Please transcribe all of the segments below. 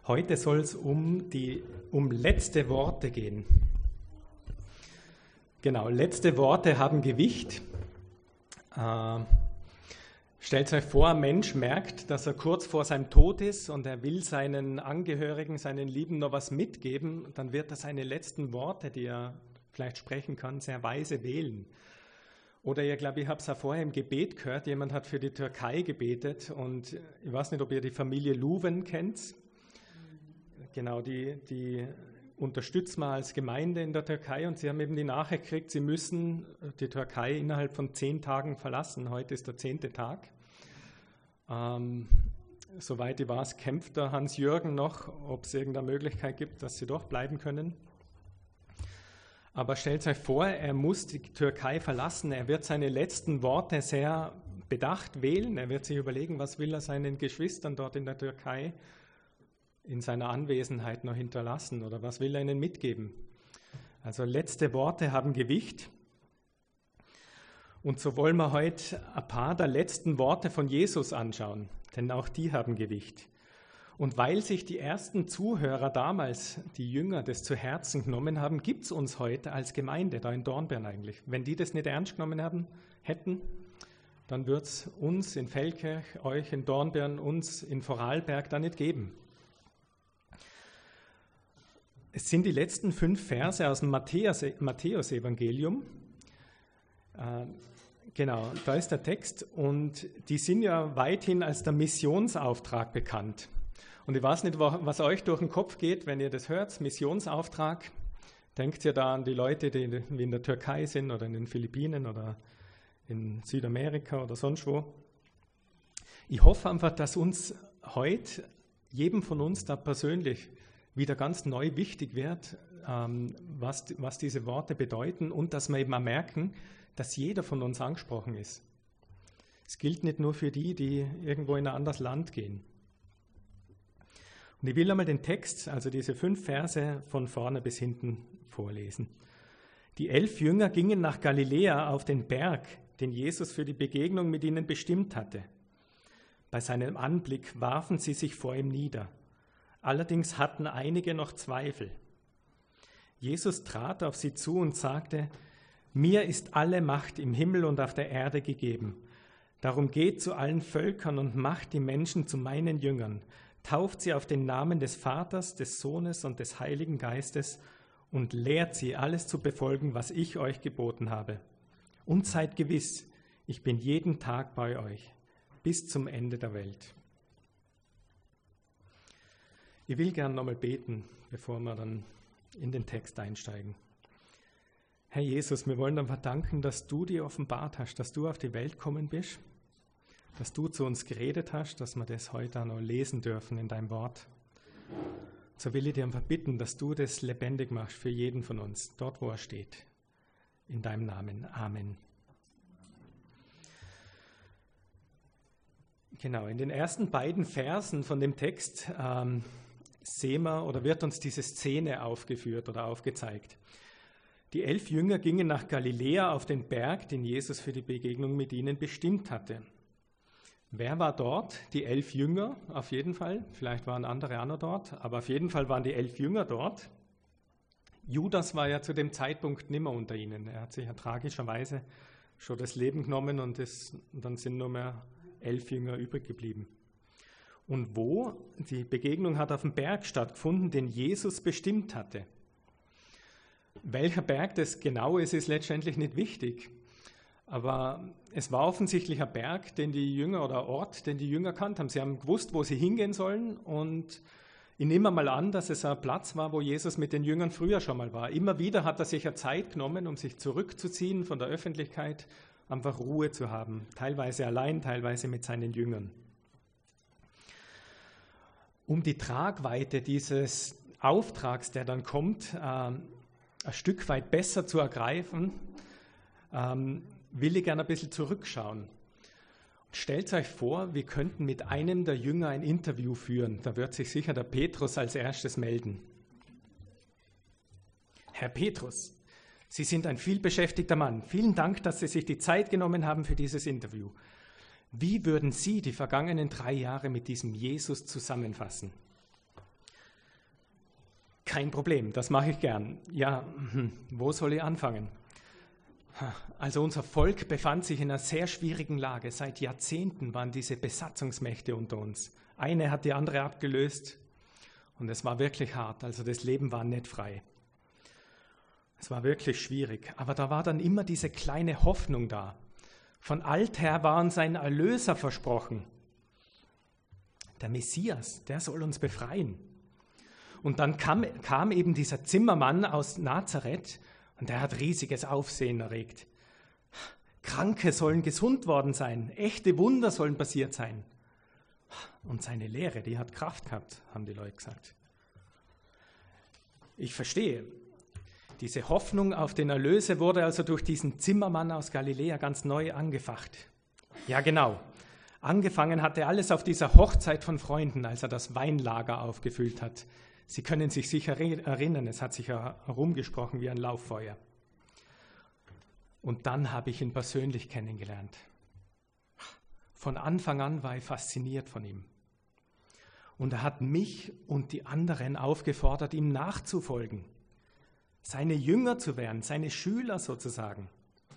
Heute soll es um letzte Worte gehen. Genau, letzte Worte haben Gewicht. Stellt euch vor, ein Mensch merkt, dass er kurz vor seinem Tod ist und er will seinen Angehörigen, seinen Lieben noch was mitgeben, dann wird er seine letzten Worte, die er vielleicht sprechen kann, sehr weise wählen. Oder ich glaube, ich habe es ja vorher im Gebet gehört, jemand hat für die Türkei gebetet und ich weiß nicht, ob ihr die Familie Löwen kennt. Genau, die unterstützen wir als Gemeinde in der Türkei und sie haben eben die Nachricht gekriegt, sie müssen die Türkei innerhalb von 10 Tagen verlassen. Heute ist der 10. Tag. Soweit ich weiß, kämpft der Hans-Jürgen noch, ob es irgendeine Möglichkeit gibt, dass sie doch bleiben können. Aber stellt euch vor, er muss die Türkei verlassen. Er wird seine letzten Worte sehr bedacht wählen. Er wird sich überlegen, was will er seinen Geschwistern dort in der Türkei in seiner Anwesenheit noch hinterlassen oder was will er ihnen mitgeben. Also letzte Worte haben Gewicht. Und so wollen wir heute ein paar der letzten Worte von Jesus anschauen, denn auch die haben Gewicht. Und weil sich die ersten Zuhörer damals, die Jünger, das zu Herzen genommen haben, gibt es uns heute als Gemeinde, da in Dornbirn eigentlich. Wenn die das nicht ernst genommen hätten, dann würde es uns in Feldkirch, euch in Dornbirn, uns in Vorarlberg da nicht geben. Es sind die letzten 5 Verse aus dem Matthäus-Evangelium. Genau, da ist der Text und die sind ja weithin als der Missionsauftrag bekannt. Und ich weiß nicht, was euch durch den Kopf geht, wenn ihr das hört, Missionsauftrag. Denkt ihr da an die Leute, die in der Türkei sind oder in den Philippinen oder in Südamerika oder sonst wo. Ich hoffe einfach, dass uns heute, jedem von uns da persönlich, wieder ganz neu wichtig wird, was diese Worte bedeuten und dass wir eben auch merken, dass jeder von uns angesprochen ist. Es gilt nicht nur für die irgendwo in ein anderes Land gehen. Und ich will einmal den Text, also diese 5 Verse von vorne bis hinten vorlesen. Die 11 Jünger gingen nach Galiläa auf den Berg, den Jesus für die Begegnung mit ihnen bestimmt hatte. Bei seinem Anblick warfen sie sich vor ihm nieder. Allerdings hatten einige noch Zweifel. Jesus trat auf sie zu und sagte: Mir ist alle Macht im Himmel und auf der Erde gegeben. Darum geht zu allen Völkern und macht die Menschen zu meinen Jüngern. Tauft sie auf den Namen des Vaters, des Sohnes und des Heiligen Geistes und lehrt sie, alles zu befolgen, was ich euch geboten habe. Und seid gewiss, ich bin jeden Tag bei euch, bis zum Ende der Welt. Ich will gerne nochmal beten, bevor wir dann in den Text einsteigen. Herr Jesus, wir wollen einfach danken, dass du dir offenbart hast, dass du auf die Welt gekommen bist, dass du zu uns geredet hast, dass wir das heute auch noch lesen dürfen in deinem Wort. So will ich dir einfach bitten, dass du das lebendig machst für jeden von uns, dort wo er steht. In deinem Namen. Amen. Genau, in den ersten beiden Versen von dem Text sehen wir oder wird uns diese Szene aufgeführt oder aufgezeigt. Die 11 Jünger gingen nach Galiläa auf den Berg, den Jesus für die Begegnung mit ihnen bestimmt hatte. Wer war dort? Die 11 Jünger auf jeden Fall. Vielleicht waren andere auch noch dort, aber auf jeden Fall waren die 11 Jünger dort. Judas war ja zu dem Zeitpunkt nicht mehr unter ihnen. Er hat sich ja tragischerweise schon das Leben genommen und dann sind nur mehr 11 Jünger übrig geblieben. Und wo? Die Begegnung hat auf dem Berg stattgefunden, den Jesus bestimmt hatte. Welcher Berg das genau ist, ist letztendlich nicht wichtig. Aber es war offensichtlich ein Berg, den die Jünger oder ein Ort, den die Jünger kannt haben. Sie haben gewusst, wo sie hingehen sollen und ich nehme mal an, dass es ein Platz war, wo Jesus mit den Jüngern früher schon mal war. Immer wieder hat er sich eine Zeit genommen, um sich zurückzuziehen von der Öffentlichkeit, einfach Ruhe zu haben. Teilweise allein, teilweise mit seinen Jüngern. Um die Tragweite dieses Auftrags, der dann kommt, ein Stück weit besser zu ergreifen, will ich gerne ein bisschen zurückschauen. Stellt euch vor, wir könnten mit einem der Jünger ein Interview führen. Da wird sich sicher der Petrus als erstes melden. Herr Petrus, Sie sind ein vielbeschäftigter Mann. Vielen Dank, dass Sie sich die Zeit genommen haben für dieses Interview. Wie würden Sie die vergangenen 3 Jahre mit diesem Jesus zusammenfassen? Kein Problem, das mache ich gern. Ja, wo soll ich anfangen? Also unser Volk befand sich in einer sehr schwierigen Lage. Seit Jahrzehnten waren diese Besatzungsmächte unter uns. Eine hat die andere abgelöst und es war wirklich hart. Also das Leben war nicht frei. Es war wirklich schwierig. Aber da war dann immer diese kleine Hoffnung da. Von alther war uns ein Erlöser versprochen. Der Messias, der soll uns befreien. Und dann kam eben dieser Zimmermann aus Nazareth und der hat riesiges Aufsehen erregt. Kranke sollen gesund worden sein, echte Wunder sollen passiert sein. Und seine Lehre, die hat Kraft gehabt, haben die Leute gesagt. Ich verstehe, diese Hoffnung auf den Erlöser wurde also durch diesen Zimmermann aus Galiläa ganz neu angefacht. Ja, genau. Angefangen hatte alles auf dieser Hochzeit von Freunden, als er das Weinlager aufgefüllt hat. Sie können sich sicher erinnern, es hat sich herumgesprochen wie ein Lauffeuer. Und dann habe ich ihn persönlich kennengelernt. Von Anfang an war ich fasziniert von ihm. Und er hat mich und die anderen aufgefordert, ihm nachzufolgen, seine Jünger zu werden, seine Schüler sozusagen.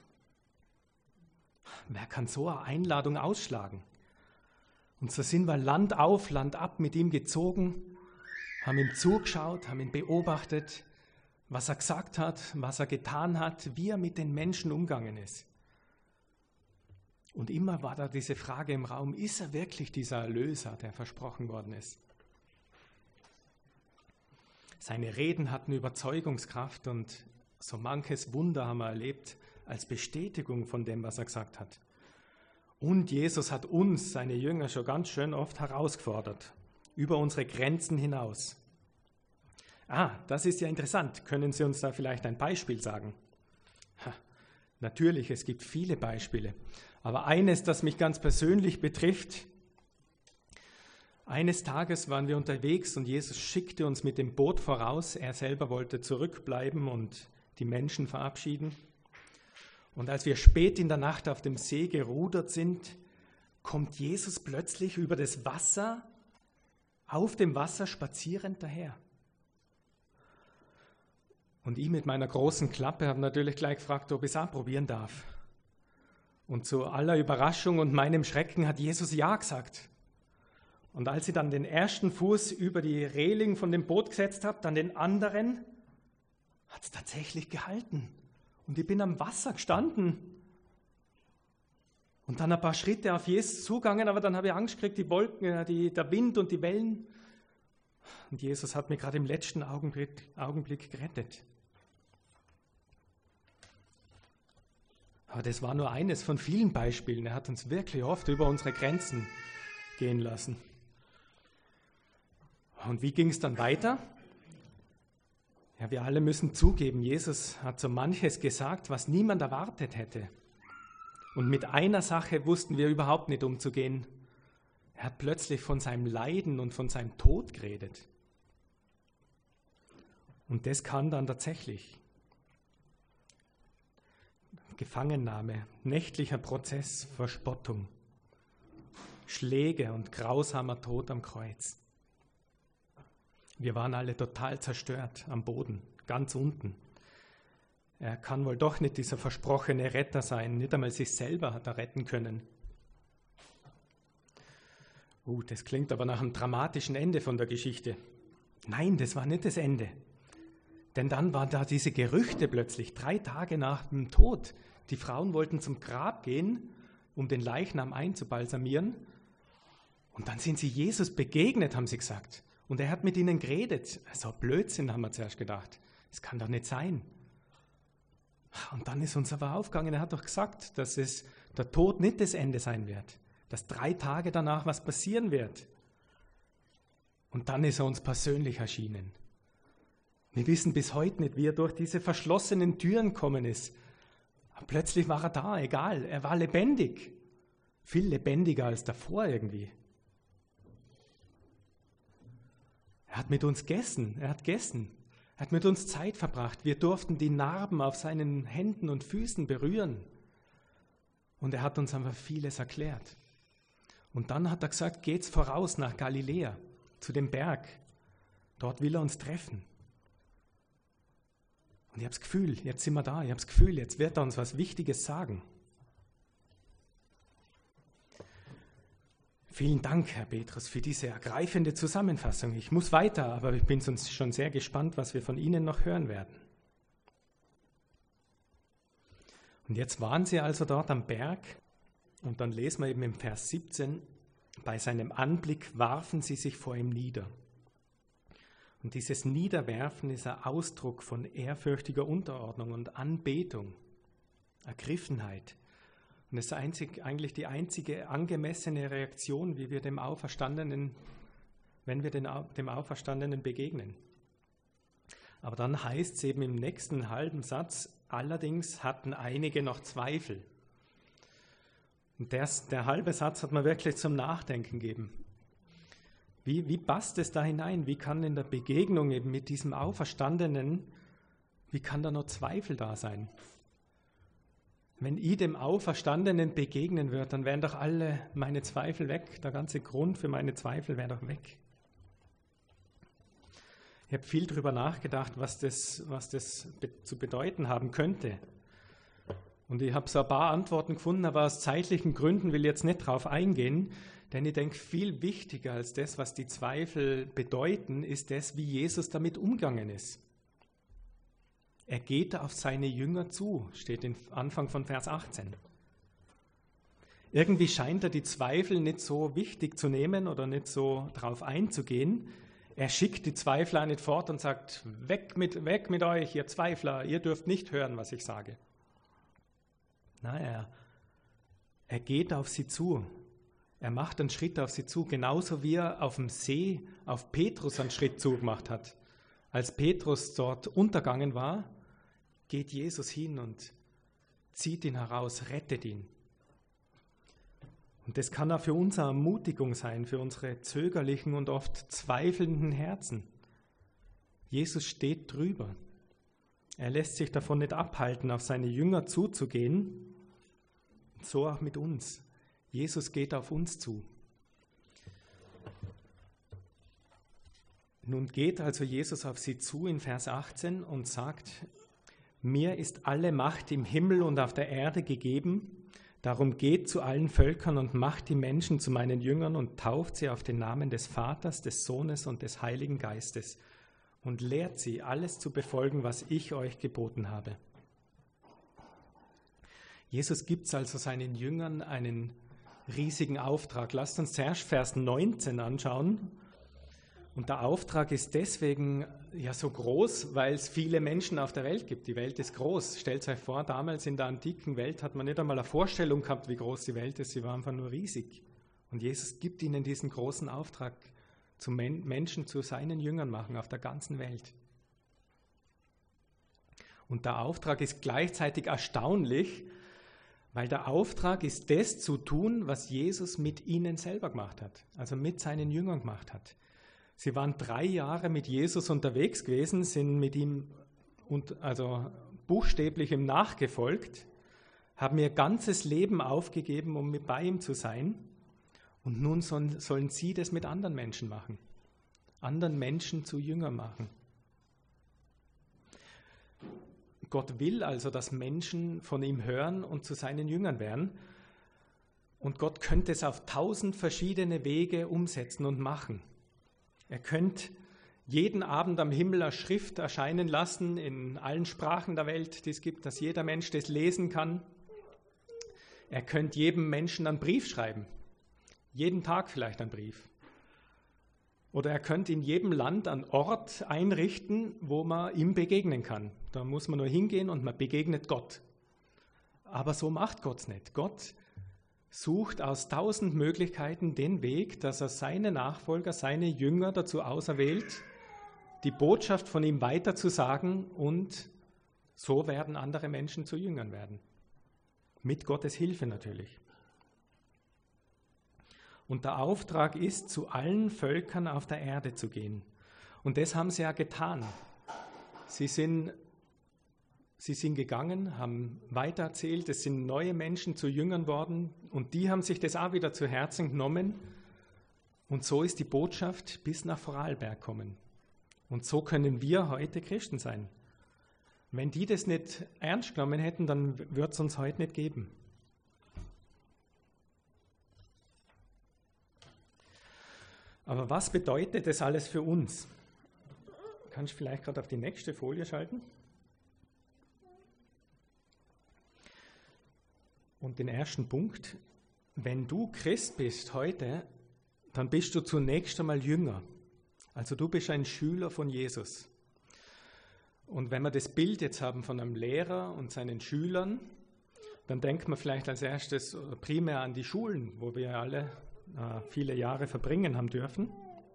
Wer kann so eine Einladung ausschlagen? Und so sind wir Land auf, Land ab mit ihm gezogen, haben ihm zugeschaut, haben ihn beobachtet, was er gesagt hat, was er getan hat, wie er mit den Menschen umgegangen ist. Und immer war da diese Frage im Raum, ist er wirklich dieser Erlöser, der versprochen worden ist? Seine Reden hatten Überzeugungskraft und so manches Wunder haben wir erlebt als Bestätigung von dem, was er gesagt hat. Und Jesus hat uns, seine Jünger, schon ganz schön oft herausgefordert, über unsere Grenzen hinaus. Das ist ja interessant. Können Sie uns da vielleicht ein Beispiel sagen? Natürlich, es gibt viele Beispiele. Aber eines, das mich ganz persönlich betrifft: Eines Tages waren wir unterwegs und Jesus schickte uns mit dem Boot voraus. Er selber wollte zurückbleiben und die Menschen verabschieden. Und als wir spät in der Nacht auf dem See gerudert sind, kommt Jesus plötzlich über das Wasser, auf dem Wasser spazierend daher. Und ich mit meiner großen Klappe habe natürlich gleich gefragt, ob ich es auch probieren darf. Und zu aller Überraschung und meinem Schrecken hat Jesus ja gesagt. Und als ich dann den ersten Fuß über die Reling von dem Boot gesetzt habe, dann den anderen, hat es tatsächlich gehalten. Und ich bin am Wasser gestanden. Und dann ein paar Schritte auf Jesus zugegangen, aber dann habe ich Angst gekriegt, die Wolken, der Wind und die Wellen. Und Jesus hat mich gerade im letzten Augenblick gerettet. Aber das war nur eines von vielen Beispielen. Er hat uns wirklich oft über unsere Grenzen gehen lassen. Und wie ging es dann weiter? Ja, wir alle müssen zugeben, Jesus hat so manches gesagt, was niemand erwartet hätte. Und mit einer Sache wussten wir überhaupt nicht umzugehen. Er hat plötzlich von seinem Leiden und von seinem Tod geredet. Und das kann dann tatsächlich. Gefangennahme, nächtlicher Prozess, Verspottung, Schläge und grausamer Tod am Kreuz. Wir waren alle total zerstört am Boden, ganz unten. Er kann wohl doch nicht dieser versprochene Retter sein, nicht einmal sich selber hat er retten können. Das klingt aber nach einem dramatischen Ende von der Geschichte. Nein, das war nicht das Ende. Denn dann waren da diese Gerüchte plötzlich, 3 Tage nach dem Tod. Die Frauen wollten zum Grab gehen, um den Leichnam einzubalsamieren. Und dann sind sie Jesus begegnet, haben sie gesagt. Und er hat mit ihnen geredet. So Blödsinn, haben wir zuerst gedacht. Das kann doch nicht sein. Und dann ist uns aber aufgegangen, er hat doch gesagt, dass der Tod nicht das Ende sein wird. Dass 3 Tage danach was passieren wird. Und dann ist er uns persönlich erschienen. Wir wissen bis heute nicht, wie er durch diese verschlossenen Türen gekommen ist. Aber plötzlich war er da, egal, er war lebendig. Viel lebendiger als davor irgendwie. Er hat mit uns gegessen, er hat mit uns Zeit verbracht. Wir durften die Narben auf seinen Händen und Füßen berühren. Und er hat uns einfach vieles erklärt. Und dann hat er gesagt, geht's voraus nach Galiläa, zu dem Berg. Dort will er uns treffen. Und ich habe das Gefühl, jetzt sind wir da, ich habe das Gefühl, jetzt wird er uns was Wichtiges sagen. Vielen Dank, Herr Petrus, für diese ergreifende Zusammenfassung. Ich muss weiter, aber ich bin sonst schon sehr gespannt, was wir von Ihnen noch hören werden. Und jetzt waren sie also dort am Berg und dann lesen wir eben im Vers 17, bei seinem Anblick warfen sie sich vor ihm nieder. Und dieses Niederwerfen ist ein Ausdruck von ehrfürchtiger Unterordnung und Anbetung, Ergriffenheit. Und das ist eigentlich die einzige angemessene Reaktion, wie wir dem Auferstandenen, wenn wir dem Auferstandenen begegnen. Aber dann heißt es eben im nächsten halben Satz, allerdings hatten einige noch Zweifel. Und der halbe Satz hat mir wirklich zum Nachdenken gegeben. Wie passt es da hinein? Wie kann in der Begegnung eben mit diesem Auferstandenen, wie kann da noch Zweifel da sein? Wenn ich dem Auferstandenen begegnen würde, dann wären doch alle meine Zweifel weg. Der ganze Grund für meine Zweifel wäre doch weg. Ich habe viel darüber nachgedacht, was das zu bedeuten haben könnte. Und ich habe so ein paar Antworten gefunden, aber aus zeitlichen Gründen will ich jetzt nicht drauf eingehen, denn ich denke, viel wichtiger als das, was die Zweifel bedeuten, ist das, wie Jesus damit umgegangen ist. Er geht auf seine Jünger zu, steht im Anfang von Vers 18. Irgendwie scheint er die Zweifel nicht so wichtig zu nehmen oder nicht so drauf einzugehen. Er schickt die Zweifler nicht fort und sagt, weg mit euch, ihr Zweifler, ihr dürft nicht hören, was ich sage. Nein, er geht auf sie zu. Er macht einen Schritt auf sie zu, genauso wie er auf dem See auf Petrus einen Schritt zugemacht hat. Als Petrus dort untergegangen war, geht Jesus hin und zieht ihn heraus, rettet ihn. Und das kann auch für uns eine Ermutigung sein, für unsere zögerlichen und oft zweifelnden Herzen. Jesus steht drüber. Er lässt sich davon nicht abhalten, auf seine Jünger zuzugehen. So auch mit uns. Jesus geht auf uns zu. Nun geht also Jesus auf sie zu in Vers 18 und sagt, mir ist alle Macht im Himmel und auf der Erde gegeben, darum geht zu allen Völkern und macht die Menschen zu meinen Jüngern und tauft sie auf den Namen des Vaters, des Sohnes und des Heiligen Geistes und lehrt sie, alles zu befolgen, was ich euch geboten habe. Jesus gibt also seinen Jüngern einen riesigen Auftrag. Lasst uns zuerst Vers 19 anschauen. Und der Auftrag ist deswegen ja so groß, weil es viele Menschen auf der Welt gibt. Die Welt ist groß. Stellt euch vor, damals in der antiken Welt hat man nicht einmal eine Vorstellung gehabt, wie groß die Welt ist. Sie war einfach nur riesig. Und Jesus gibt ihnen diesen großen Auftrag, zu Menschen zu seinen Jüngern machen auf der ganzen Welt. Und der Auftrag ist gleichzeitig erstaunlich, weil der Auftrag ist, das zu tun, was Jesus mit ihnen selber gemacht hat, also mit seinen Jüngern gemacht hat. Sie waren 3 Jahre mit Jesus unterwegs gewesen, sind mit ihm also buchstäblich ihm nachgefolgt, haben ihr ganzes Leben aufgegeben, um bei ihm zu sein. Und nun sollen sie das mit anderen Menschen machen, anderen Menschen zu Jüngern machen. Gott will also, dass Menschen von ihm hören und zu seinen Jüngern werden. Und Gott könnte es auf 1000 verschiedene Wege umsetzen und machen. Er könnte jeden Abend am Himmel eine Schrift erscheinen lassen, in allen Sprachen der Welt, die es gibt, dass jeder Mensch das lesen kann. Er könnte jedem Menschen einen Brief schreiben, jeden Tag vielleicht einen Brief. Oder er könnte in jedem Land einen Ort einrichten, wo man ihm begegnen kann. Da muss man nur hingehen und man begegnet Gott. Aber so macht Gott es nicht. Gott sucht aus 1000 Möglichkeiten den Weg, dass er seine Nachfolger, seine Jünger dazu auserwählt, die Botschaft von ihm weiterzusagen, und so werden andere Menschen zu Jüngern werden. Mit Gottes Hilfe natürlich. Und der Auftrag ist, zu allen Völkern auf der Erde zu gehen. Und das haben sie ja getan. Sie sind gegangen, haben weitererzählt, es sind neue Menschen zu Jüngern worden und die haben sich das auch wieder zu Herzen genommen. Und so ist die Botschaft bis nach Vorarlberg gekommen. Und so können wir heute Christen sein. Wenn die das nicht ernst genommen hätten, dann würde es uns heute nicht geben. Aber was bedeutet das alles für uns? Kannst du vielleicht gerade auf die nächste Folie schalten? Und den ersten Punkt: Wenn du Christ bist heute, dann bist du zunächst einmal Jünger. Also du bist ein Schüler von Jesus. Und wenn wir das Bild jetzt haben von einem Lehrer und seinen Schülern, dann denkt man vielleicht als erstes primär an die Schulen, wo wir alle viele Jahre verbringen haben dürfen.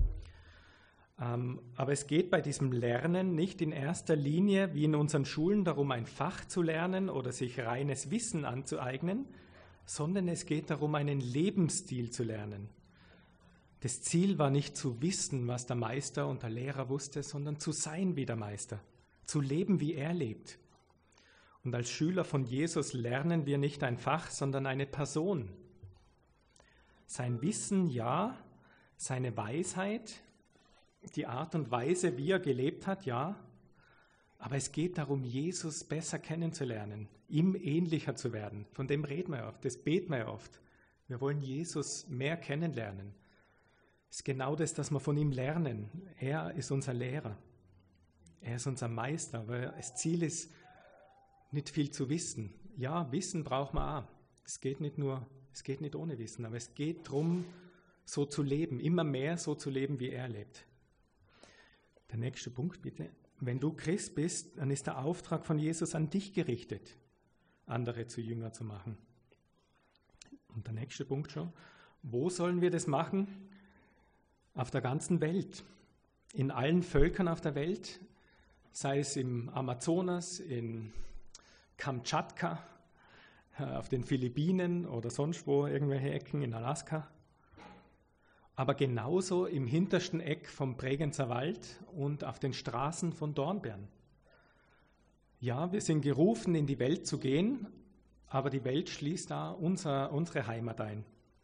Aber es geht bei diesem Lernen nicht in erster Linie, wie in unseren Schulen, darum, ein Fach zu lernen oder sich reines Wissen anzueignen, sondern es geht darum, einen Lebensstil zu lernen. Das Ziel war nicht zu wissen, was der Meister und der Lehrer wusste, sondern zu sein wie der Meister, zu leben, wie er lebt. Und als Schüler von Jesus lernen wir nicht ein Fach, sondern eine Person. Sein Wissen, ja, seine Weisheit, die Art und Weise, wie er gelebt hat, ja, aber es geht darum, Jesus besser kennenzulernen, ihm ähnlicher zu werden. Von dem reden wir oft, das beten wir oft. Wir wollen Jesus mehr kennenlernen. Es ist genau das wir von ihm lernen. Er ist unser Lehrer. Er ist unser Meister, aber das Ziel ist, nicht viel zu wissen. Ja, Wissen braucht man auch. Es geht nicht ohne Wissen, aber es geht darum, so zu leben, immer mehr so zu leben, wie er lebt. Der nächste Punkt bitte. Wenn du Christ bist, dann ist der Auftrag von Jesus an dich gerichtet, andere zu Jünger zu machen. Und der nächste Punkt schon. Wo sollen wir das machen? Auf der ganzen Welt. In allen Völkern auf der Welt, sei es im Amazonas, in Kamtschatka, auf den Philippinen oder sonst wo, irgendwelche Ecken in Alaska. Aber genauso im hintersten Eck vom Bregenzer Wald und auf den Straßen von Dornbirn. Ja, wir sind gerufen, in die Welt zu gehen, aber die Welt schließt da unsere Heimat ein.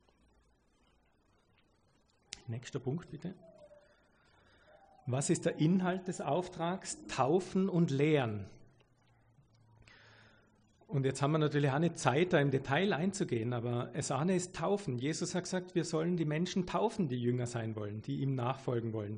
Nächster Punkt bitte. Was ist der Inhalt des Auftrags? Taufen und Lehren. Und jetzt haben wir natürlich auch nicht Zeit, da im Detail einzugehen, aber das eine ist Taufen. Jesus hat gesagt, wir sollen die Menschen taufen, die Jünger sein wollen, die ihm nachfolgen wollen.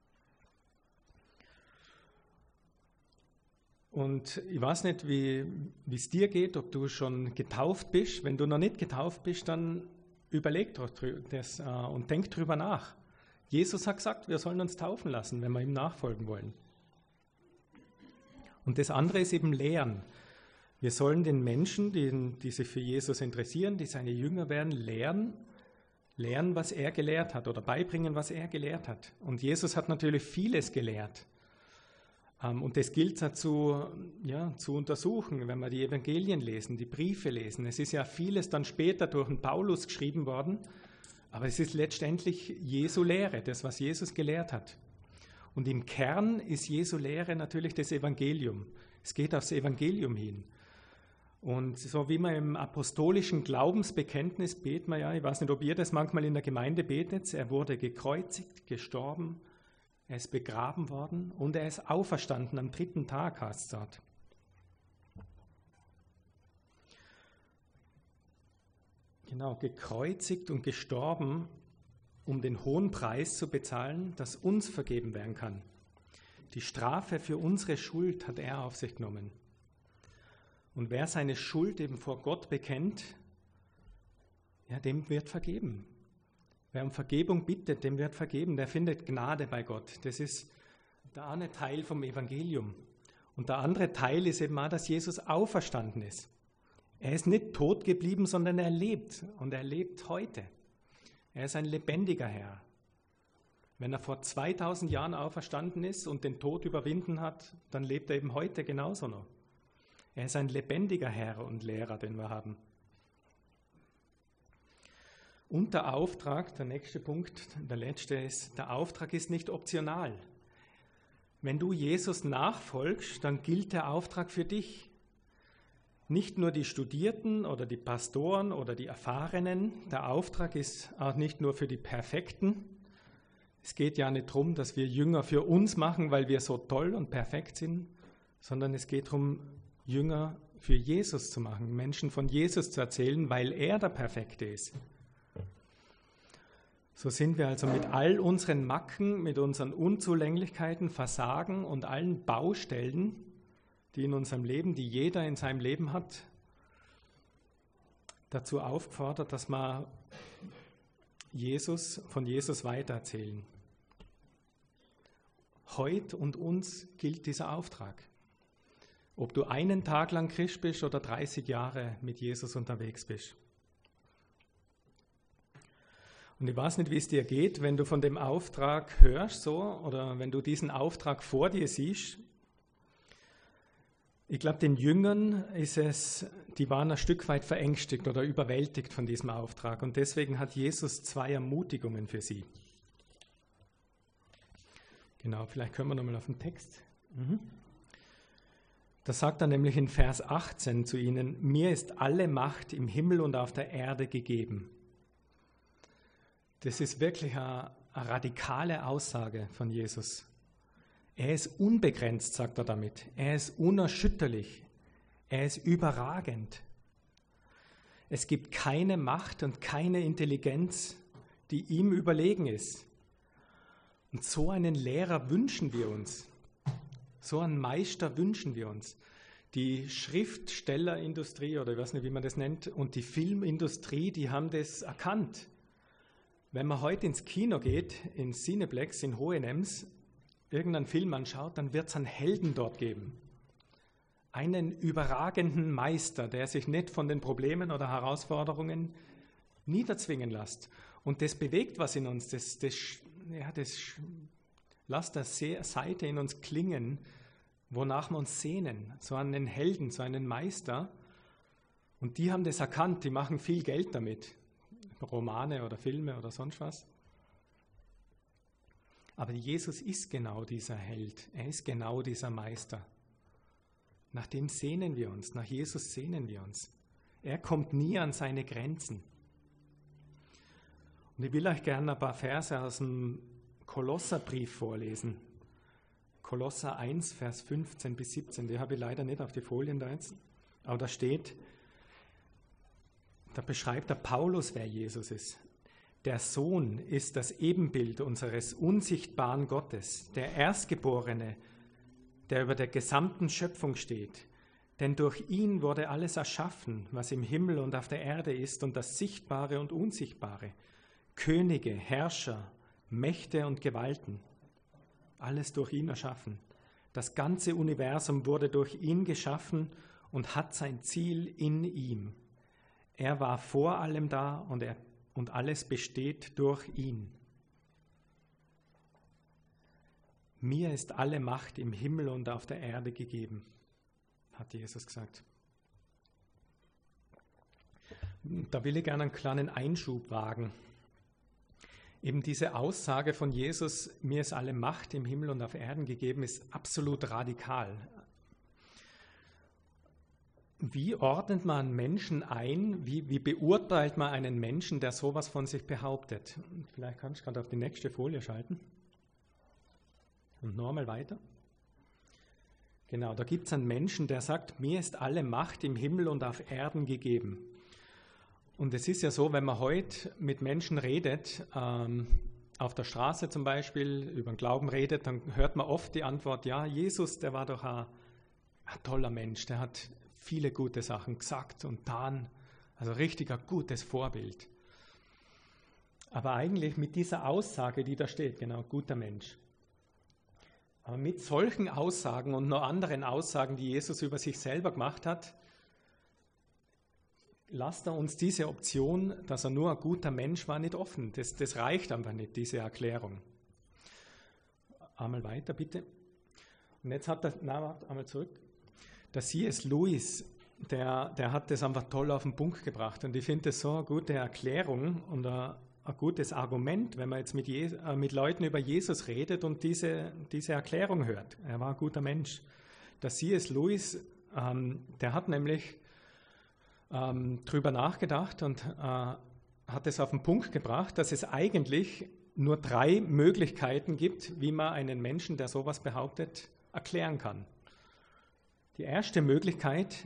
Und ich weiß nicht, wie es dir geht, ob du schon getauft bist. Wenn du noch nicht getauft bist, dann überleg doch das und denk drüber nach. Jesus hat gesagt, wir sollen uns taufen lassen, wenn wir ihm nachfolgen wollen. Und das andere ist eben Lehren. Wir sollen den Menschen, die sich für Jesus interessieren, die seine Jünger werden, lernen, was er gelehrt hat oder beibringen, was er gelehrt hat. Und Jesus hat natürlich vieles gelehrt. Und das gilt dazu, zu untersuchen, wenn wir die Evangelien lesen, die Briefe lesen. Es ist ja vieles dann später durch den Paulus geschrieben worden, aber es ist letztendlich Jesu Lehre, das, was Jesus gelehrt hat. Und im Kern ist Jesu Lehre natürlich das Evangelium. Es geht aufs Evangelium hin. Und so wie man im apostolischen Glaubensbekenntnis betet man ja, ich weiß nicht, ob ihr das manchmal in der Gemeinde betet, er wurde gekreuzigt, gestorben, er ist begraben worden und er ist auferstanden am 3. Tag, heißt es dort. Genau, gekreuzigt und gestorben, um den hohen Preis zu bezahlen, dass uns vergeben werden kann. Die Strafe für unsere Schuld hat er auf sich genommen. Und wer seine Schuld eben vor Gott bekennt, ja, dem wird vergeben. Wer um Vergebung bittet, dem wird vergeben, der findet Gnade bei Gott. Das ist der eine Teil vom Evangelium. Und der andere Teil ist eben auch, dass Jesus auferstanden ist. Er ist nicht tot geblieben, sondern er lebt. Und er lebt heute. Er ist ein lebendiger Herr. Wenn er vor 2000 Jahren auferstanden ist und den Tod überwinden hat, dann lebt er eben heute genauso noch. Er ist ein lebendiger Herr und Lehrer, den wir haben. Und der Auftrag, der nächste Punkt, der letzte ist, der Auftrag ist nicht optional. Wenn du Jesus nachfolgst, dann gilt der Auftrag für dich. Nicht nur die Studierten oder die Pastoren oder die Erfahrenen, der Auftrag ist auch nicht nur für die Perfekten. Es geht ja nicht darum, dass wir Jünger für uns machen, weil wir so toll und perfekt sind, sondern es geht darum, Jünger für Jesus zu machen, Menschen von Jesus zu erzählen, weil er der Perfekte ist. So sind wir also mit all unseren Macken, mit unseren Unzulänglichkeiten, Versagen und allen Baustellen, die in unserem Leben, die jeder in seinem Leben hat, dazu aufgefordert, dass wir von Jesus weitererzählen. Heute und uns gilt dieser Auftrag. Ob du einen Tag lang Christ bist oder 30 Jahre mit Jesus unterwegs bist. Und ich weiß nicht, wie es dir geht, wenn du von dem Auftrag hörst, so, oder wenn du diesen Auftrag vor dir siehst. Ich glaube, den Jüngern die waren ein Stück weit verängstigt oder überwältigt von diesem Auftrag. Und deswegen hat Jesus 2 Ermutigungen für sie. Genau, vielleicht können wir nochmal auf den Text. Da sagt er nämlich in Vers 18 zu ihnen: Mir ist alle Macht im Himmel und auf der Erde gegeben. Das ist wirklich eine radikale Aussage von Jesus. Er ist unbegrenzt, sagt er damit. Er ist unerschütterlich. Er ist überragend. Es gibt keine Macht und keine Intelligenz, die ihm überlegen ist. Und so einen Lehrer wünschen wir uns. So einen Meister wünschen wir uns. Die Schriftstellerindustrie, oder ich weiß nicht, wie man das nennt, und die Filmindustrie, die haben das erkannt. Wenn man heute ins Kino geht, in Cineplex, in Hohenems, irgendeinen Film anschaut, dann wird es einen Helden dort geben. Einen überragenden Meister, der sich nicht von den Problemen oder Herausforderungen niederzwingen lässt. Und das bewegt was in uns, das lasst das Seite in uns klingen, wonach wir uns sehnen, so einen Helden, so einen Meister. Und die haben das erkannt, die machen viel Geld damit. Romane oder Filme oder sonst was. Aber Jesus ist genau dieser Held. Er ist genau dieser Meister. Nach dem sehnen wir uns. Nach Jesus sehnen wir uns. Er kommt nie an seine Grenzen. Und ich will euch gerne ein paar Verse aus dem Kolosserbrief vorlesen. Kolosser 1, Vers 15 bis 17. Die habe ich leider nicht auf die Folien da jetzt. Aber da steht: Da beschreibt der Paulus, wer Jesus ist. Der Sohn ist das Ebenbild unseres unsichtbaren Gottes, der Erstgeborene, der über der gesamten Schöpfung steht. Denn durch ihn wurde alles erschaffen, was im Himmel und auf der Erde ist, und das Sichtbare und Unsichtbare. Könige, Herrscher, Mächte und Gewalten. Alles durch ihn erschaffen. Das ganze Universum wurde durch ihn geschaffen und hat sein Ziel in ihm. Er war vor allem da und alles besteht durch ihn. Mir ist alle Macht im Himmel und auf der Erde gegeben, hat Jesus gesagt. Da will ich gerne einen kleinen Einschub wagen. Eben diese Aussage von Jesus, mir ist alle Macht im Himmel und auf Erden gegeben, ist absolut radikal. Wie ordnet man einen Menschen ein? Wie beurteilt man einen Menschen, der sowas von sich behauptet? Vielleicht kann ich gerade auf die nächste Folie schalten. Und nochmal weiter. Genau, da gibt es einen Menschen, der sagt, mir ist alle Macht im Himmel und auf Erden gegeben. Und es ist ja so, wenn man heute mit Menschen redet, auf der Straße zum Beispiel, über den Glauben redet, dann hört man oft die Antwort, ja, Jesus, der war doch ein toller Mensch, der hat viele gute Sachen gesagt und getan, also richtig ein gutes Vorbild. Aber eigentlich mit dieser Aussage, die da steht, genau, guter Mensch. Aber mit solchen Aussagen und noch anderen Aussagen, die Jesus über sich selber gemacht hat, lasst er uns diese Option, dass er nur ein guter Mensch war, nicht offen. Das reicht einfach nicht, diese Erklärung. Einmal weiter, bitte. Und jetzt hat einmal zurück. Der C.S. Lewis, der hat das einfach toll auf den Punkt gebracht. Und ich finde das so eine gute Erklärung und ein gutes Argument, wenn man jetzt mit Leuten über Jesus redet und diese Erklärung hört. Er war ein guter Mensch. Der C.S. Lewis, der hat nämlich drüber nachgedacht und hat es auf den Punkt gebracht, dass es eigentlich nur 3 Möglichkeiten gibt, wie man einen Menschen, der sowas behauptet, erklären kann. Die erste Möglichkeit,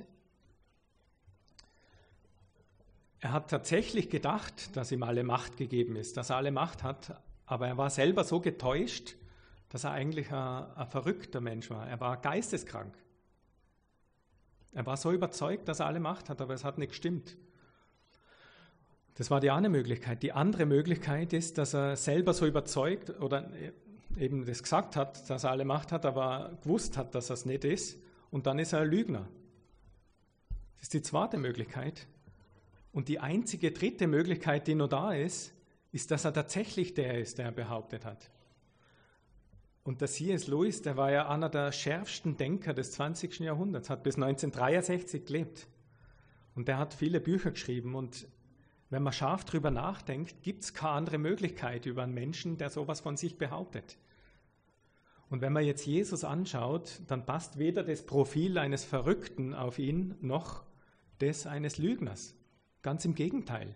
er hat tatsächlich gedacht, dass ihm alle Macht gegeben ist, dass er alle Macht hat, aber er war selber so getäuscht, dass er eigentlich ein verrückter Mensch war. Er war geisteskrank. Er war so überzeugt, dass er alle Macht hat, aber es hat nicht gestimmt. Das war die eine Möglichkeit. Die andere Möglichkeit ist, dass er selber so überzeugt oder eben das gesagt hat, dass er alle Macht hat, aber gewusst hat, dass er es nicht ist. Und dann ist er ein Lügner. Das ist die zweite Möglichkeit. Und die einzige dritte Möglichkeit, die noch da ist, ist, dass er tatsächlich der ist, der er behauptet hat. Und der C.S. Lewis, der war ja einer der schärfsten Denker des 20. Jahrhunderts, hat bis 1963 gelebt. Und der hat viele Bücher geschrieben. Und wenn man scharf drüber nachdenkt, gibt es keine andere Möglichkeit über einen Menschen, der sowas von sich behauptet. Und wenn man jetzt Jesus anschaut, dann passt weder das Profil eines Verrückten auf ihn, noch das eines Lügners. Ganz im Gegenteil.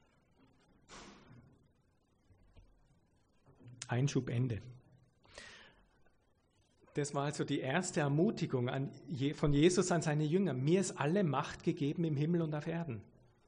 Einschub Ende. Das war also die erste Ermutigung von Jesus an seine Jünger. Mir ist alle Macht gegeben im Himmel und auf Erden.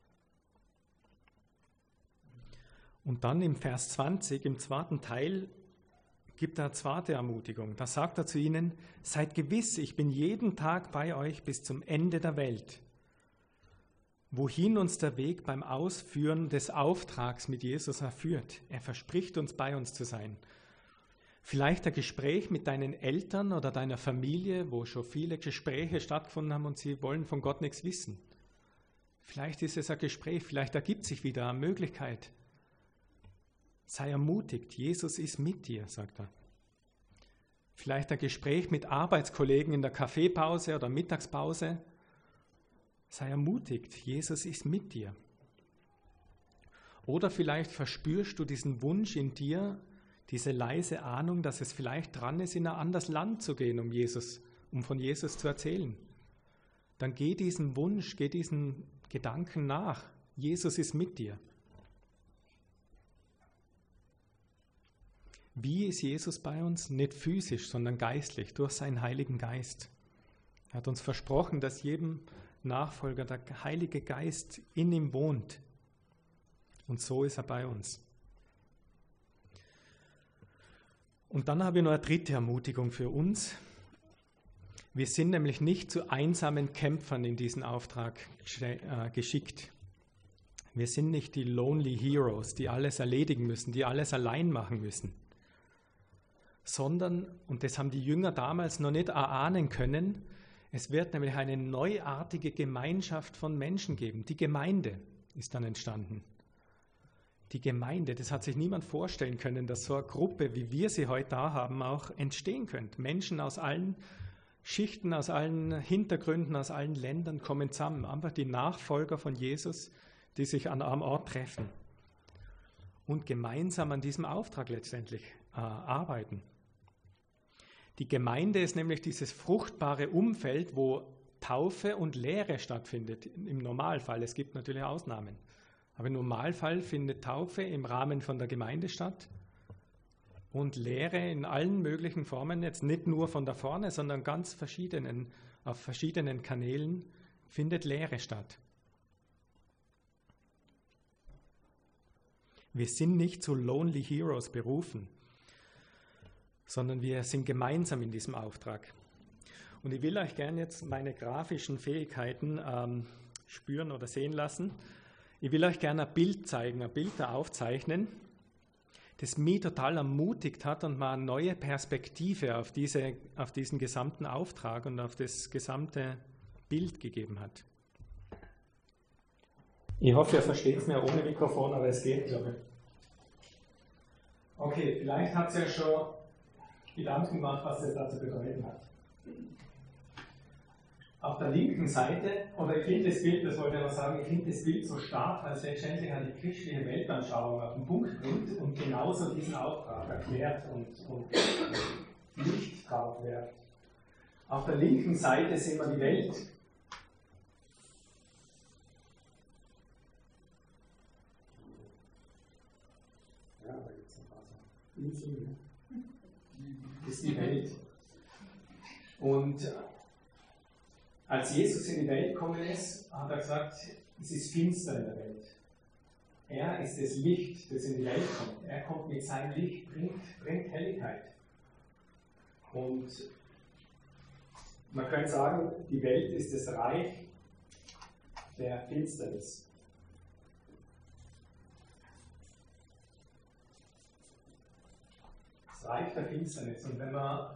Und dann im Vers 20, im zweiten Teil, gibt er eine zweite Ermutigung. Da sagt er zu ihnen, seid gewiss, ich bin jeden Tag bei euch bis zum Ende der Welt. Wohin uns der Weg beim Ausführen des Auftrags mit Jesus erführt. Er verspricht uns, bei uns zu sein. Vielleicht ein Gespräch mit deinen Eltern oder deiner Familie, wo schon viele Gespräche stattgefunden haben und sie wollen von Gott nichts wissen. Vielleicht ist es ein Gespräch, vielleicht ergibt sich wieder eine Möglichkeit. Sei ermutigt, Jesus ist mit dir, sagt er. Vielleicht ein Gespräch mit Arbeitskollegen in der Kaffeepause oder Mittagspause. Sei ermutigt, Jesus ist mit dir. Oder vielleicht verspürst du diesen Wunsch in dir, diese leise Ahnung, dass es vielleicht dran ist, in ein anderes Land zu gehen, um von Jesus zu erzählen. Dann geh diesem Wunsch, geh diesen Gedanken nach. Jesus ist mit dir. Wie ist Jesus bei uns? Nicht physisch, sondern geistlich, durch seinen Heiligen Geist. Er hat uns versprochen, dass jedem Nachfolger der Heilige Geist in ihm wohnt. Und so ist er bei uns. Und dann habe ich noch eine dritte Ermutigung für uns. Wir sind nämlich nicht zu einsamen Kämpfern in diesen Auftrag geschickt. Wir sind nicht die Lonely Heroes, die alles erledigen müssen, die alles allein machen müssen. Sondern, und das haben die Jünger damals noch nicht erahnen können, es wird nämlich eine neuartige Gemeinschaft von Menschen geben. Die Gemeinde ist dann entstanden. Die Gemeinde, das hat sich niemand vorstellen können, dass so eine Gruppe, wie wir sie heute da haben, auch entstehen könnte. Menschen aus allen Schichten, aus allen Hintergründen, aus allen Ländern kommen zusammen. Einfach die Nachfolger von Jesus, die sich an einem Ort treffen und gemeinsam an diesem Auftrag letztendlich arbeiten. Die Gemeinde ist nämlich dieses fruchtbare Umfeld, wo Taufe und Lehre stattfindet, im Normalfall. Es gibt natürlich Ausnahmen. Aber im Normalfall findet Taufe im Rahmen von der Gemeinde statt und Lehre in allen möglichen Formen, jetzt nicht nur von da vorne, sondern auf verschiedenen Kanälen findet Lehre statt. Wir sind nicht zu Lonely Heroes berufen, sondern wir sind gemeinsam in diesem Auftrag. Und ich will euch gerne jetzt meine grafischen Fähigkeiten spüren oder sehen lassen. Ich will euch gerne ein Bild zeigen, ein Bild da aufzeichnen, das mich total ermutigt hat und mir eine neue Perspektive auf diesen gesamten Auftrag und auf das gesamte Bild gegeben hat. Ich hoffe, ihr versteht es mir ohne Mikrofon, aber es geht, glaube ich. Okay, vielleicht hat es ja schon Gedanken gemacht, was das da zu bedeuten hat. Auf der linken Seite, oder ich finde das Bild, das wollte ich noch sagen, ich finde das Bild so stark, weil es letztendlich an die christliche Weltanschauung auf den Punkt bringt und genauso diesen Auftrag erklärt und Licht drauf werft. Auf der linken Seite sehen wir die Welt. Ja, da gibt es ein paar Sachen. Das ist die Welt. Und Als Jesus in die Welt gekommen ist, hat er gesagt, es ist finster in der Welt. Er ist das Licht, das in die Welt kommt. Er kommt mit seinem Licht, bringt Helligkeit. Und man könnte sagen, die Welt ist das Reich der Finsternis. Das Reich der Finsternis. Und wenn man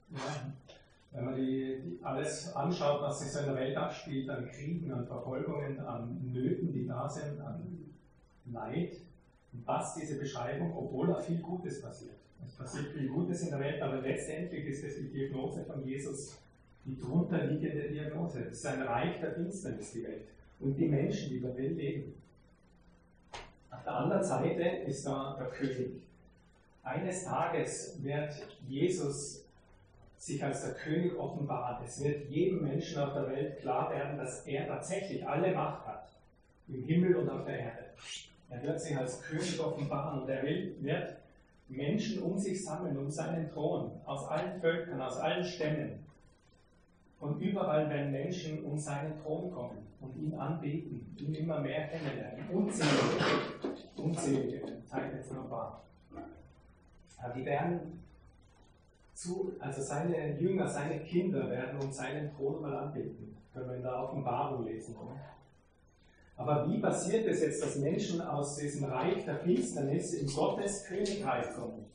alles anschaut, was sich so in der Welt abspielt, an Kriegen, an Verfolgungen, an Nöten, die da sind, an Leid, und passt diese Beschreibung, obwohl da viel Gutes passiert. Es passiert viel Gutes in der Welt, aber letztendlich ist es die Diagnose von Jesus, die drunter liegende Diagnose. Es ist ein Reich der Finsternis, die Welt. Und die Menschen, die darin leben. Auf der anderen Seite ist da der König. Eines Tages wird Jesus sich als der König offenbaren. Es wird jedem Menschen auf der Welt klar werden, dass er tatsächlich alle Macht hat, im Himmel und auf der Erde. Er wird sich als König offenbaren und er wird Menschen um sich sammeln, um seinen Thron, aus allen Völkern, aus allen Stämmen. Von überall werden Menschen um seinen Thron kommen und ihn anbeten, ihn immer mehr kennenlernen. Unzählige, Zeit jetzt noch wahr. Die werden also seine Jünger, seine Kinder werden um seinen Thron mal anbeten. Können wir in der Offenbarung lesen. Oder? Aber wie passiert es jetzt, dass Menschen aus diesem Reich der Finsternis in Gottes Königreich kommen?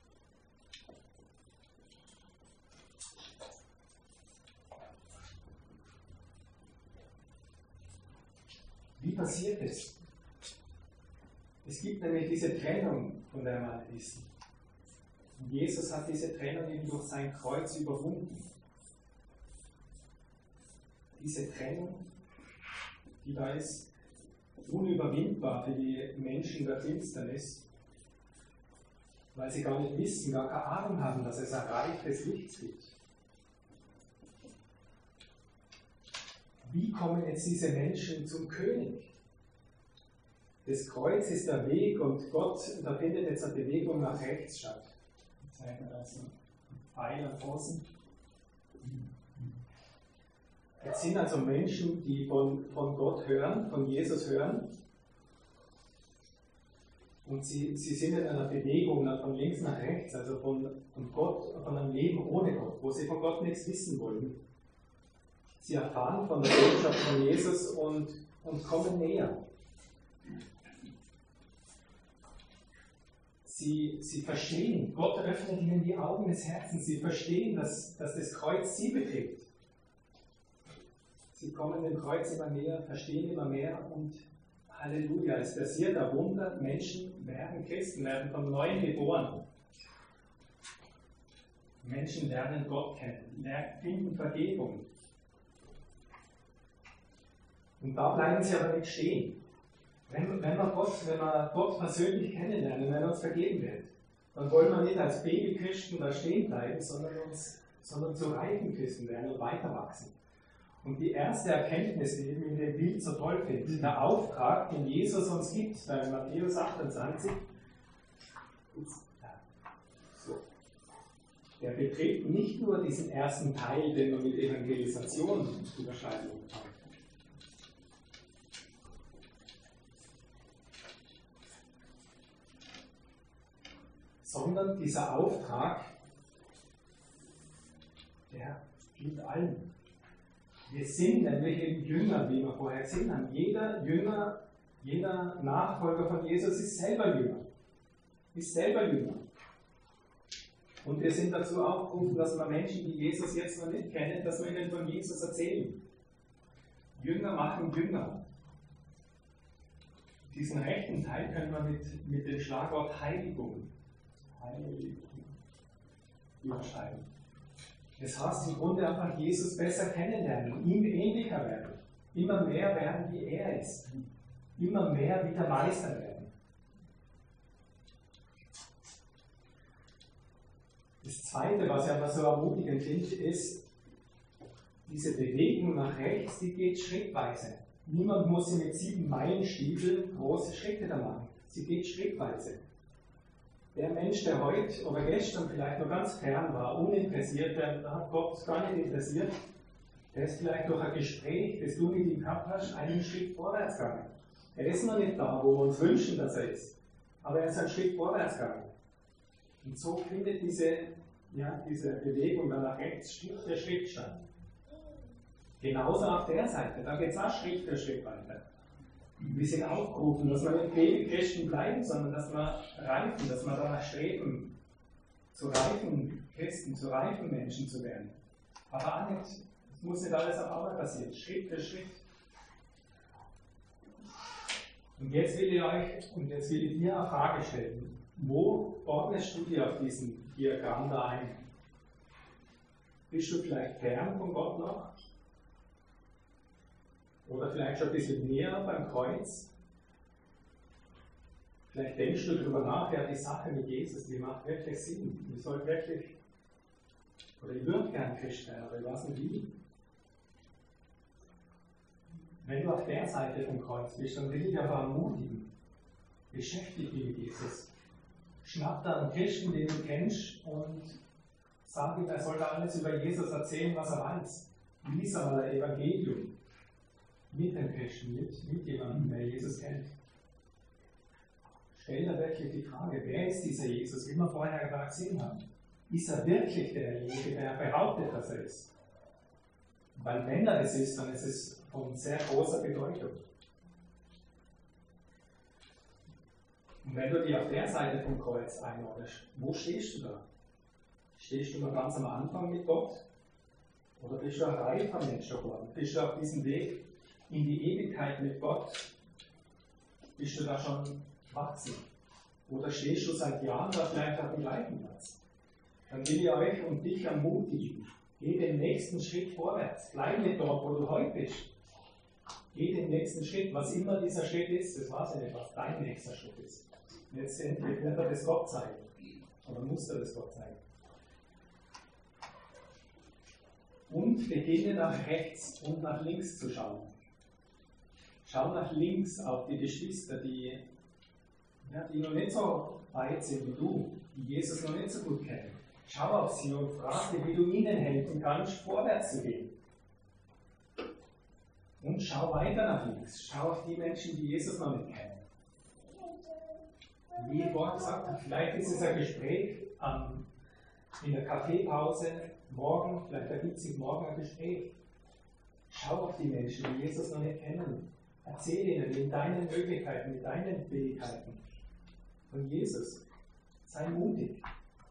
Wie passiert es? Es gibt nämlich diese Trennung, von der man ist. Und Jesus hat diese Trennung eben durch sein Kreuz überwunden. Diese Trennung, die da ist, unüberwindbar für die Menschen der Finsternis, weil sie gar nicht wissen, gar keine Ahnung haben, dass es ein Reich des Lichts gibt. Wie kommen jetzt diese Menschen zum König? Das Kreuz ist der Weg und Gott, da findet jetzt eine Bewegung nach rechts statt. Ich zeige mir das einen Pfeil nach außen. Es sind also Menschen, die von Gott hören, von Jesus hören. Und sie sind in einer Bewegung von links nach rechts, also von Gott, von einem Leben ohne Gott, wo sie von Gott nichts wissen wollen. Sie erfahren von der Botschaft von Jesus und kommen näher. Sie verstehen, Gott öffnet ihnen die Augen des Herzens, sie verstehen, dass das Kreuz sie betrifft. Sie kommen dem Kreuz immer näher, verstehen immer mehr und Halleluja, es passiert ein Wunder, Menschen werden Christen, werden von Neuem geboren. Menschen lernen Gott kennen, finden Vergebung. Und da bleiben sie aber nicht stehen. Wenn wir Gott persönlich kennenlernen, wenn uns vergeben wird, dann wollen wir nicht als Babychristen da stehen bleiben, sondern zu reifen Christen werden und weiter wachsen. Und die erste Erkenntnis, die eben in dem Bild so toll finde, der Auftrag, den Jesus uns gibt, da in Matthäus 28, der betrifft nicht nur diesen ersten Teil, den man mit Evangelisation überschreiben kann. Sondern dieser Auftrag, der gilt allen. Wir sind nämlich eben Jünger, wie wir vorher gesehen haben. Jeder Jünger, jeder Nachfolger von Jesus ist selber Jünger. Und wir sind dazu aufgerufen, dass wir Menschen, die Jesus jetzt noch nicht kennen, dass wir ihnen von Jesus erzählen. Jünger machen Jünger. Diesen rechten Teil können wir mit dem Schlagwort Heiligung überschreiben. Das heißt im Grunde einfach Jesus besser kennenlernen, ihm ähnlicher werden, immer mehr werden, wie er ist, immer mehr wie der Meister werden. Das Zweite, was ich aber so ermutigend finde, ist, diese Bewegung nach rechts, die geht schrittweise. Niemand muss mit 7 Meilenstiefeln große Schritte da machen. Sie geht schrittweise. Der Mensch, der heute oder gestern vielleicht noch ganz fern war, uninteressiert, der hat Gott gar nicht interessiert, Der ist vielleicht durch ein Gespräch, das du mit ihm gehabt hast, einen Schritt vorwärts gegangen. Er ist noch nicht da, wo wir uns wünschen, dass er ist. Aber er ist einen Schritt vorwärts gegangen. Und so findet diese Bewegung dann nach rechts Schritt für Schritt statt. Genauso auf der Seite, da geht es auch Schritt für Schritt weiter. Wir sind aufgerufen, dass wir nicht Babychristen bleiben, sondern dass wir reifen, dass wir danach streben, zu reifen Christen, zu reifen Menschen zu werden. Aber auch nicht, es muss nicht alles auf einmal passieren, Schritt für Schritt. Und jetzt will ich dir eine Frage stellen. Wo ordnest du dir auf diesem Diagramm da ein? Bist du vielleicht fern von Gott noch? Oder vielleicht schon ein bisschen näher beim Kreuz? Vielleicht denkst du darüber nach, ja, die Sache mit Jesus, die macht wirklich Sinn. Ich soll wirklich, oder ich würde gern Christ werden, aber ich weiß nicht wie. Wenn du auf der Seite vom Kreuz bist, dann will ich dich aber ermutigen. Beschäftige dich mit Jesus. Schnapp da einen Christen, den du kennst, und sag ihm, er soll da alles über Jesus erzählen, was er weiß. Lies einmal ein Evangelium. Mit dem Christen, mit jemandem, der Jesus kennt. Stell dir wirklich die Frage, wer ist dieser Jesus, wie wir vorher gerade gesehen haben? Ist er wirklich derjenige, der behauptet, dass er ist? Weil wenn er es ist, dann ist es von sehr großer Bedeutung. Und wenn du dich auf der Seite vom Kreuz einordnest, wo stehst du da? Stehst du noch ganz am Anfang mit Gott? Oder bist du ein reifer Mensch geworden? Bist du auf diesem Weg in die Ewigkeit mit Gott? Bist du da schon wachsen? Oder stehst du seit Jahren da vielleicht auf dem gleichen Platz? Dann will ich euch und dich ermutigen. Geh den nächsten Schritt vorwärts. Bleib nicht dort, wo du heute bist. Geh den nächsten Schritt. Was immer dieser Schritt ist, das weiß ich nicht, was dein nächster Schritt ist. Letztendlich wird er das Gott zeigen. Oder muss er das Gott zeigen. Und beginne nach rechts und nach links zu schauen. Schau nach links auf die Geschwister, die noch nicht so weit sind wie du, die Jesus noch nicht so gut kennen. Schau auf sie und frag dich, wie du ihnen helfen kannst, vorwärts zu gehen. Und schau weiter nach links. Schau auf die Menschen, die Jesus noch nicht kennen. Wie ich vorhin gesagt habe, vielleicht ist es ein Gespräch in der Kaffeepause morgen, vielleicht ergibt sich morgen ein Gespräch. Schau auf die Menschen, die Jesus noch nicht kennen. Erzähl ihnen mit deinen Möglichkeiten, mit deinen Fähigkeiten von Jesus. Sei mutig.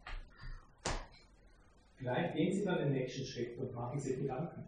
Vielleicht gehen sie dann den nächsten Schritt und machen sich Gedanken.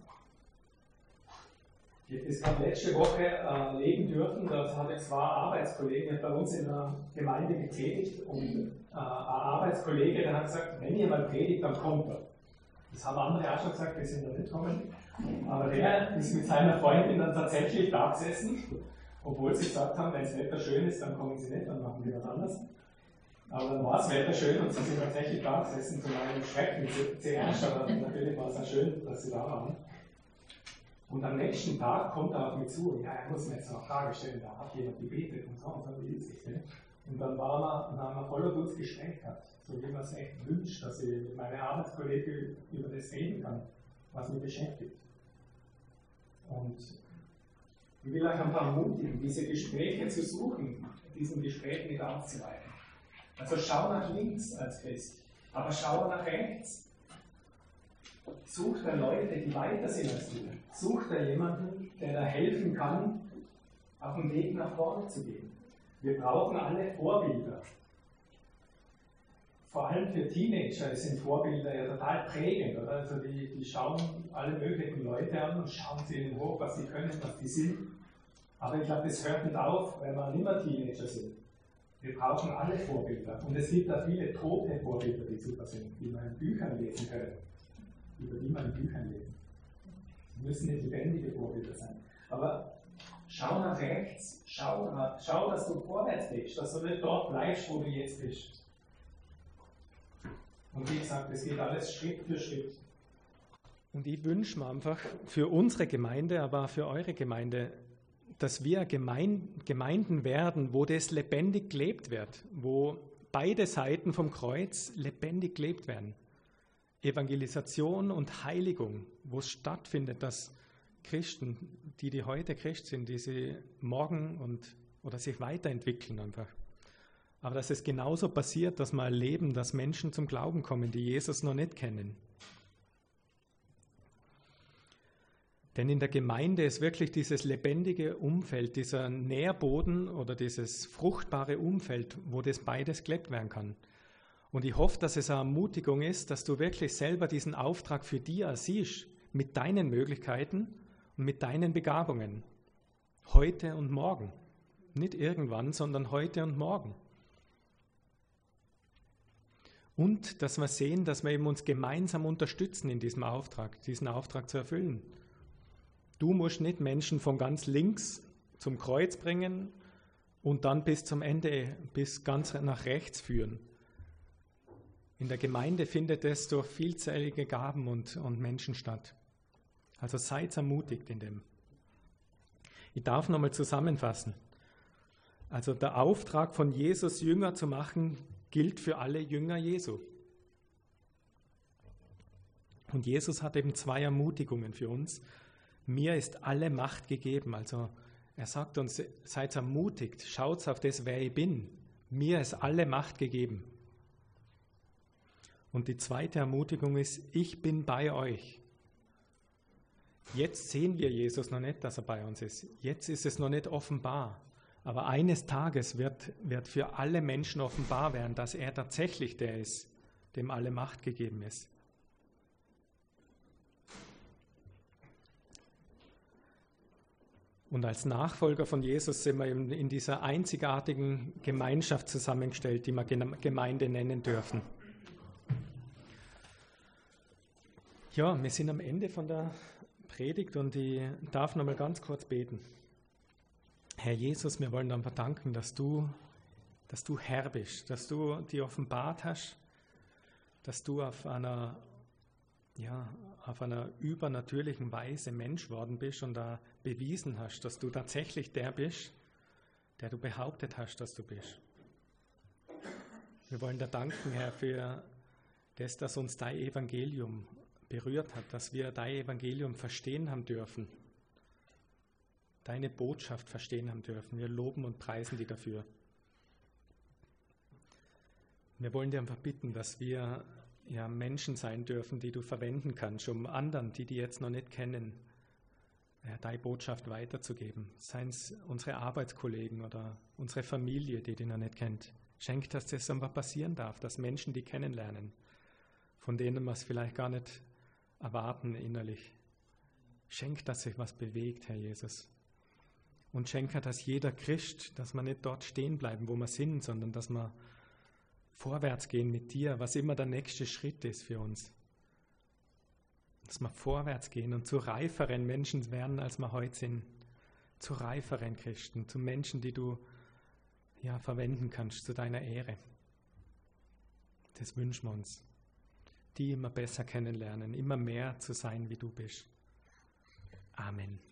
Ich habe das gerade letzte Woche erleben dürfen, da hatte zwei Arbeitskollegen, die bei uns in der Gemeinde gepredigt, und ein Arbeitskollege, der hat gesagt, wenn ihr mal predigt, dann kommt er. Das haben andere auch schon gesagt, wir sind da nicht kommen. Aber der ist mit seiner Freundin dann tatsächlich da gesessen, obwohl sie gesagt haben, wenn das Wetter schön ist, dann kommen sie nicht, dann machen wir was anderes. Aber dann war das Wetter schön und sie sind tatsächlich da gesessen, zu meinem Schrecken zuerst, aber natürlich war es auch schön, dass sie da waren. Und am nächsten Tag kommt er auf mich zu, ja, er muss mir jetzt eine Frage stellen, da hat jemand gebetet und so wie es sich. Ne? Und dann haben wir voller gutes Gespräch gehabt, so wie man es echt wünscht, dass ich mit meinen Arbeitskollegen über das reden kann, was mich beschäftigt. Und ich will euch einfach ermutigen, diese Gespräche zu suchen, diesen Gesprächen nicht aufzuweichen. Also schau nach links als Christ, aber schau nach rechts. Such da Leute, die weiter sind als du. Such da jemanden, der da helfen kann, auf dem Weg nach vorne zu gehen. Wir brauchen alle Vorbilder. Vor allem für Teenager sind Vorbilder ja total prägend. Oder? Also die schauen alle möglichen Leute an und schauen sie ihnen hoch, was sie können, was die sind. Aber ich glaube, das hört nicht auf, wenn wir nicht mehr Teenager sind. Wir brauchen alle Vorbilder. Und es gibt da viele tote Vorbilder, die super sind, die wir in Büchern lesen können. Über die man in Büchern lesen. Sie müssen nicht lebendige Vorbilder sein. Aber schau nach rechts. Schau, dass du vorwärts gehst, dass du nicht dort bleibst, wo du jetzt bist. Und wie gesagt, es geht alles Schritt für Schritt. Und ich wünsche mir einfach für unsere Gemeinde, aber auch für eure Gemeinde, dass wir Gemeinden werden, wo das lebendig gelebt wird, wo beide Seiten vom Kreuz lebendig gelebt werden. Evangelisation und Heiligung, wo es stattfindet, dass Christen, die heute Christ sind, die sie morgen oder sich weiterentwickeln einfach. Aber dass es genauso passiert, dass wir erleben, dass Menschen zum Glauben kommen, die Jesus noch nicht kennen. Denn in der Gemeinde ist wirklich dieses lebendige Umfeld, dieser Nährboden oder dieses fruchtbare Umfeld, wo das beides gelebt werden kann. Und ich hoffe, dass es eine Ermutigung ist, dass du wirklich selber diesen Auftrag für dich siehst, mit deinen Möglichkeiten und mit deinen Begabungen. Heute und morgen. Nicht irgendwann, sondern heute und morgen. Und dass wir sehen, dass wir eben uns gemeinsam unterstützen in diesem Auftrag, diesen Auftrag zu erfüllen. Du musst nicht Menschen von ganz links zum Kreuz bringen und dann bis zum Ende, bis ganz nach rechts führen. In der Gemeinde findet es durch vielzählige Gaben und Menschen statt. Also seid ermutigt in dem. Ich darf nochmal zusammenfassen. Also der Auftrag von Jesus, Jünger zu machen, gilt für alle Jünger Jesu. Und Jesus hat eben 2 Ermutigungen für uns. Mir ist alle Macht gegeben. Also er sagt uns, seid ermutigt, schaut auf das, wer ich bin. Mir ist alle Macht gegeben. Und die zweite Ermutigung ist, ich bin bei euch. Jetzt sehen wir Jesus noch nicht, dass er bei uns ist. Jetzt ist es noch nicht offenbar. Aber eines Tages wird für alle Menschen offenbar werden, dass er tatsächlich der ist, dem alle Macht gegeben ist. Und als Nachfolger von Jesus sind wir in dieser einzigartigen Gemeinschaft zusammengestellt, die wir Gemeinde nennen dürfen. Ja, wir sind am Ende von der Predigt und ich darf noch mal ganz kurz beten. Herr Jesus, wir wollen dir danken, dass du Herr bist, dass du dir offenbart hast, dass du auf einer übernatürlichen Weise Mensch worden bist und da bewiesen hast, dass du tatsächlich der bist, der du behauptet hast, dass du bist. Wir wollen dir danken, Herr, für das, dass uns dein Evangelium berührt hat, dass wir dein Evangelium verstehen haben dürfen, deine Botschaft verstehen haben dürfen. Wir loben und preisen dich dafür. Wir wollen dir einfach bitten, dass wir Menschen sein dürfen, die du verwenden kannst, um anderen, die jetzt noch nicht kennen, deine Botschaft weiterzugeben. Seien es unsere Arbeitskollegen oder unsere Familie, die noch nicht kennt. Schenk, dass das einfach passieren darf, dass Menschen die kennenlernen, von denen wir es vielleicht gar nicht erwarten innerlich. Schenk, dass sich was bewegt, Herr Jesus. Und schenke, dass jeder Christ, dass wir nicht dort stehen bleiben, wo wir sind, sondern dass wir vorwärts gehen mit dir, was immer der nächste Schritt ist für uns. Dass wir vorwärts gehen und zu reiferen Menschen werden, als wir heute sind. Zu reiferen Christen, zu Menschen, die du verwenden kannst zu deiner Ehre. Das wünschen wir uns. Die immer besser kennenlernen, immer mehr zu sein, wie du bist. Amen.